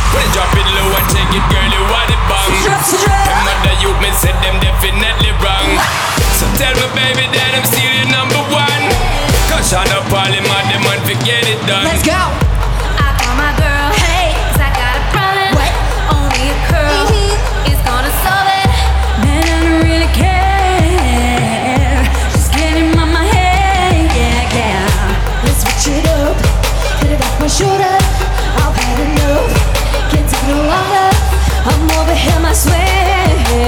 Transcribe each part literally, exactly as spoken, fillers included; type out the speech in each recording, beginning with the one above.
When you drop it low and take it, girl, you want it bang. Them other youth, me said them definitely wrong. So tell me, baby, that I'm still your number one. Cause I'm not Parliament, them want to get it done. Let's go. I call my girl, hey, cause I got a problem. What? Only a curl Mm-hmm. is gonna solve it. Man, I don't really care. Just get him on my head, yeah, yeah. Let's switch it up. Put it off my shoulder. I've had enough. Can't take no longer. I'm over him, I swear.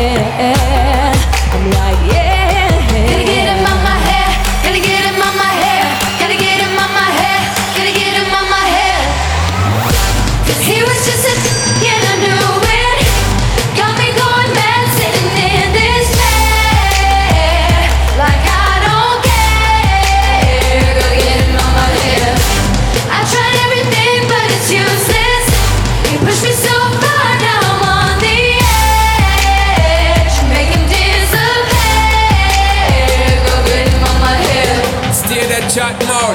I'm like, yeah. Gotta get him on my head. Gotta get him on my head. Gotta get him on my head. Gotta get him on my head. Cause he was just a and I knew it. Got me going mad sitting in this chair. Like I don't care. Go get him on my head. I tried everything but it's useless. You push me so far, now I'm on the edge. Make him disappear. Go get him on my head. Stay that chat mouth.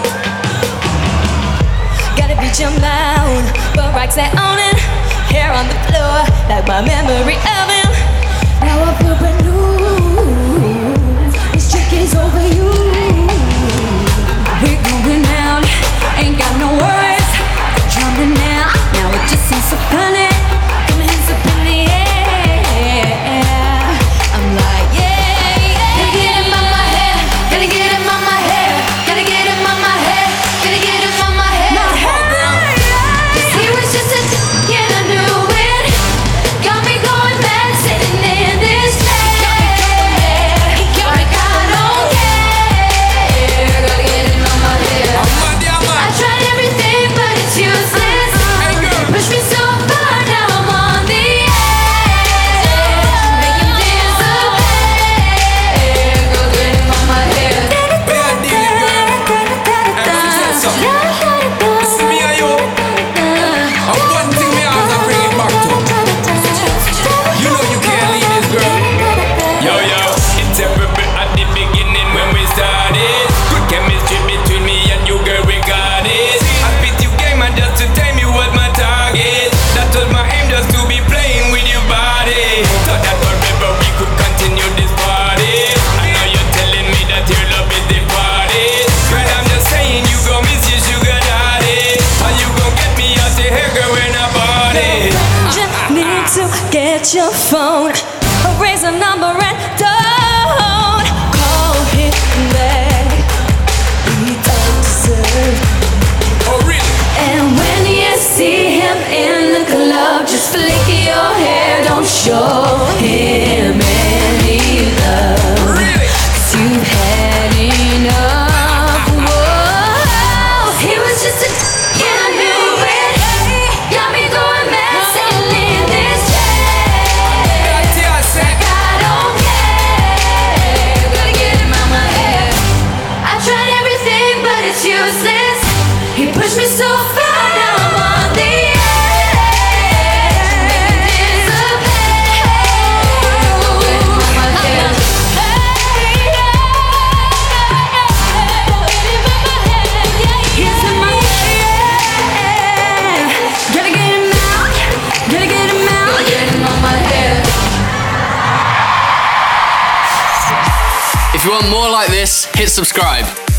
Gotta beat your mouth, but rocks that on it. Hair on the floor, like my memory of him. Now I feel brand new. This trick is over you. We're going out, ain't got no words. Drumming now, now it just seems so funny. Come hands up in the air. I'm like, yeah, yeah. Gotta get him on my head. Gotta get him on my head. Gotta get him on my head. Gotta get him on my head. Cause he was just a and I knew it. Got me going mad sitting in this chair. Like I don't care. Gotta get him on my head. I'm mad, yeah, I man. tried everything but it's useless. Hey, girl. Push me so far, now I'm on the edge. Make him disappear. Go get him on my head. Where I deal it, girl. Everybody say something. It's me and you. And one thing me have to bring it back to. You know you can't leave this girl. Yo, yo, it's every bit at the beginning when we started. Good chemistry between me and you, girl, we got it. I beat you game and just to tell me what my target. That was my aim, just to be playing with your body. Thought that forever we could continue this party. I know you're telling me that your love is the party. Girl, I'm just saying you gon' miss your sugar daddy. How you gon' get me out the hair, girl, when I body? Just need to get your phone, raise a number and don't call him back. He don't deserve. Oh, really? And when you see him in the club, just flick your hair, don't show him any love. Really? Cause you've had enough. Whoa, he was just a and I knew it. Got me going mad sitting in this chair. That's it, I said. I don't care. Gotta get him out my head. I tried everything, but it's useless. He pushed me so far, now I'm on the edge. Make him disappear. Go get him out my head. He's in my head. Gotta get him out. Gotta get him out. Gotta get him on my head. If you want more like this, hit subscribe.